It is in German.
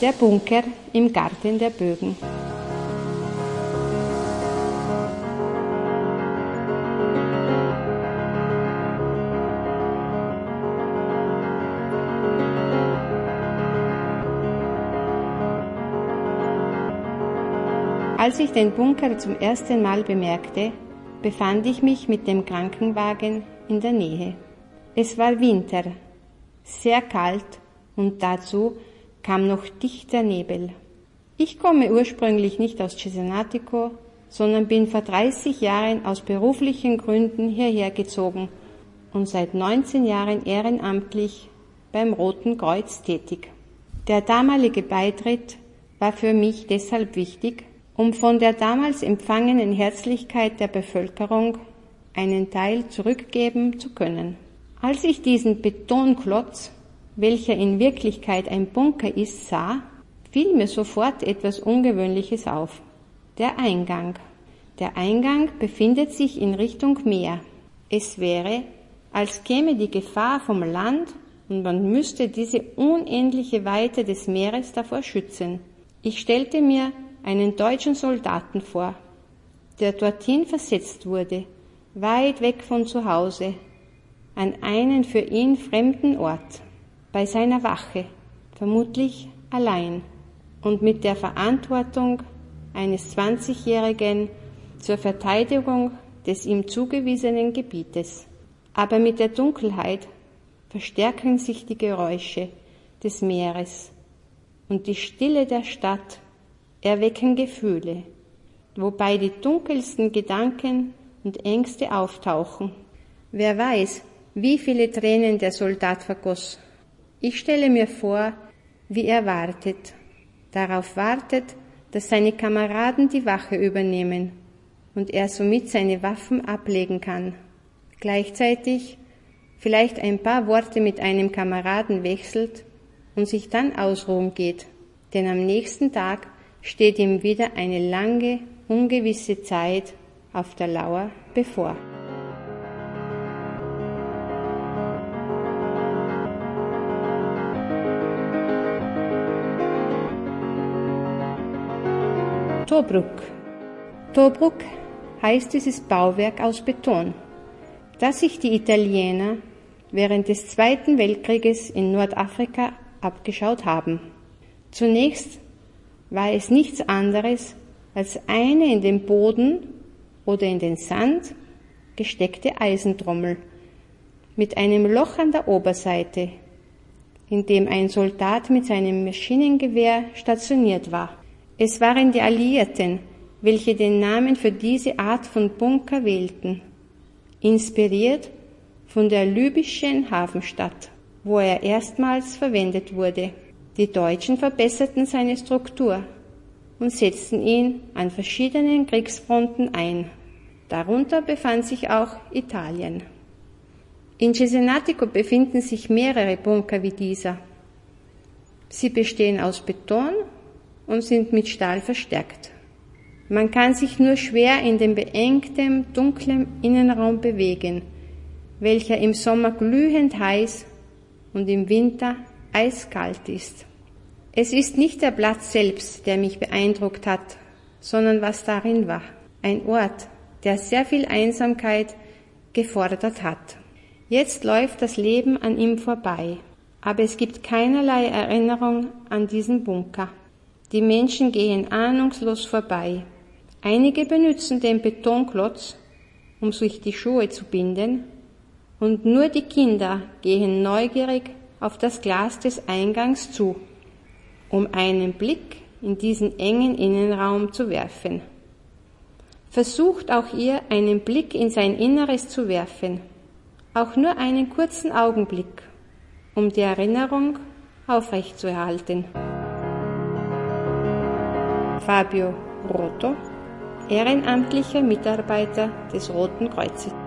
Der Bunker im Garten der Bögen. Als ich den Bunker zum ersten Mal bemerkte, befand ich mich mit dem Krankenwagen in der Nähe. Es war Winter, sehr kalt und dazu kam noch dichter Nebel. Ich komme ursprünglich nicht aus Cesenatico, sondern bin vor 30 Jahren aus beruflichen Gründen hierher gezogen und seit 19 Jahren ehrenamtlich beim Roten Kreuz tätig. Der damalige Beitritt war für mich deshalb wichtig, um von der damals empfangenen Herzlichkeit der Bevölkerung einen Teil zurückgeben zu können. Als ich diesen Betonklotz, welcher in Wirklichkeit ein Bunker ist, sah, fiel mir sofort etwas Ungewöhnliches auf. Der Eingang. Der Eingang befindet sich in Richtung Meer. Es wäre, als käme die Gefahr vom Land und man müsste diese unendliche Weite des Meeres davor schützen. Ich stellte mir einen deutschen Soldaten vor, der dorthin versetzt wurde, weit weg von zu Hause, an einen für ihn fremden Ort, bei seiner Wache, vermutlich allein und mit der Verantwortung eines 20-Jährigen zur Verteidigung des ihm zugewiesenen Gebietes. Aber mit der Dunkelheit verstärken sich die Geräusche des Meeres und die Stille der Stadt erwecken Gefühle, wobei die dunkelsten Gedanken und Ängste auftauchen. Wer weiß, wie viele Tränen der Soldat vergoss. Ich stelle mir vor, wie er darauf wartet, dass seine Kameraden die Wache übernehmen und er somit seine Waffen ablegen kann. Gleichzeitig vielleicht ein paar Worte mit einem Kameraden wechselt und sich dann ausruhen geht, denn am nächsten Tag steht ihm wieder eine lange, ungewisse Zeit auf der Lauer bevor. Tobruk. Tobruk heißt dieses Bauwerk aus Beton, das sich die Italiener während des Zweiten Weltkrieges in Nordafrika abgeschaut haben. Zunächst war es nichts anderes als eine in den Boden oder in den Sand gesteckte Eisentrommel mit einem Loch an der Oberseite, in dem ein Soldat mit seinem Maschinengewehr stationiert war. Es waren die Alliierten, welche den Namen für diese Art von Bunker wählten, inspiriert von der libyschen Hafenstadt, wo er erstmals verwendet wurde. Die Deutschen verbesserten seine Struktur und setzten ihn an verschiedenen Kriegsfronten ein. Darunter befand sich auch Italien. In Cesenatico befinden sich mehrere Bunker wie dieser. Sie bestehen aus Beton und sind mit Stahl verstärkt. Man kann sich nur schwer in dem beengten, dunklen Innenraum bewegen, welcher im Sommer glühend heiß und im Winter eiskalt ist. Es ist nicht der Platz selbst, der mich beeindruckt hat, sondern was darin war. Ein Ort, der sehr viel Einsamkeit gefordert hat. Jetzt läuft das Leben an ihm vorbei, aber es gibt keinerlei Erinnerung an diesen Bunker. Die Menschen gehen ahnungslos vorbei. Einige benutzen den Betonklotz, um sich die Schuhe zu binden, und nur die Kinder gehen neugierig auf das Glas des Eingangs zu, um einen Blick in diesen engen Innenraum zu werfen. Versucht auch ihr, einen Blick in sein Inneres zu werfen, auch nur einen kurzen Augenblick, um die Erinnerung aufrechtzuerhalten. Fabio Rotto, ehrenamtlicher Mitarbeiter des Roten Kreuzes.